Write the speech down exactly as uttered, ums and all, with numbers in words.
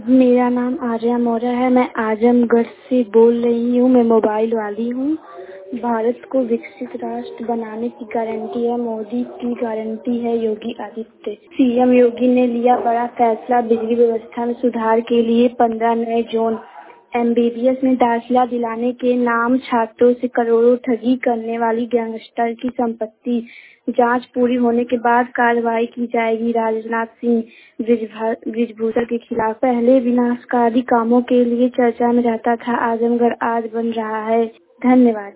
मेरा नाम आर्या मौर्य है। मैं आजमगढ़ से बोल रही हूँ। मैं मोबाइल वाली हूँ। भारत को विकसित राष्ट्र बनाने की गारंटी है मोदी की, गारंटी है योगी आदित्य। सीएम योगी ने लिया बड़ा फैसला, बिजली व्यवस्था में सुधार के लिए पंद्रह नए जोन। एमबीबीएस में दाखिला दिलाने के नाम छात्रों से करोड़ों ठगी करने वाली गैंगस्टर की संपत्ति, जांच पूरी होने के बाद कार्रवाई की जाएगी। राजनाथ सिंह ब्रिजभूषण के खिलाफ। पहले विनाशकारी कामों के लिए चर्चा में रहता था आजमगढ़, आज बन रहा है। धन्यवाद।